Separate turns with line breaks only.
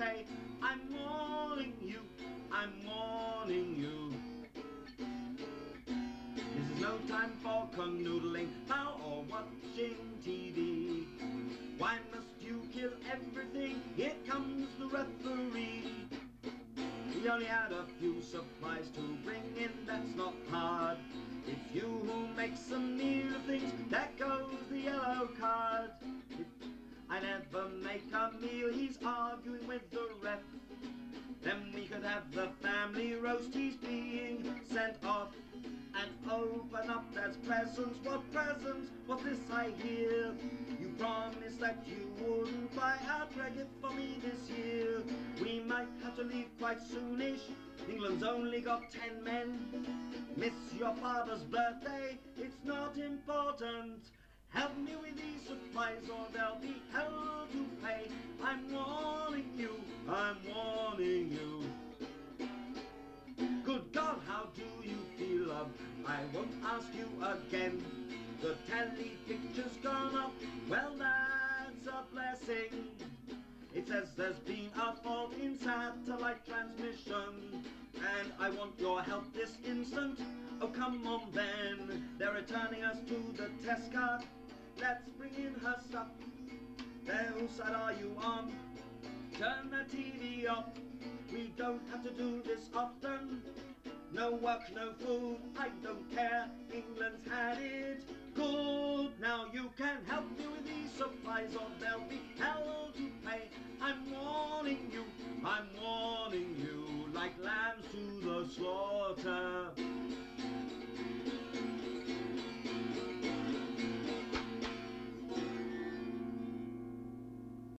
say, I'm warning you, I'm warning you. This is no time for canoodling now or watching TV. Why must you kill everything? Here comes the referee. We only had a few supplies to bring in, that's not hard. It's you who makes a meal of things, that goes the yellow card. If I never make a meal, he's arguing with the ref. Then we could have the family roast, he's being sent off. And open up, that's presents. What presents? What's this I hear? You promised that you wouldn't buy a drag gift for me this year. We might have to leave quite soonish. England's only got 10 men. Miss your father's birthday, it's not important. Help me with these supplies or there'll be hell to pay. I'm warning you, I'm warning you. Good God, how do you feel, love? I won't ask you again. The telly picture's gone off, well that's a blessing. It says there's been a fault in satellite transmission, and I want your help this instant. Oh come on then, they're returning us to the test card. Let's bring in her stuff. Then whose side are you on? Turn the TV off. We don't have to do this often. No work, no food, I don't care. England's had it good. Now you can help me with these supplies or there'll be hell to pay. I'm warning you, I'm warning you, like lambs to the slaughter.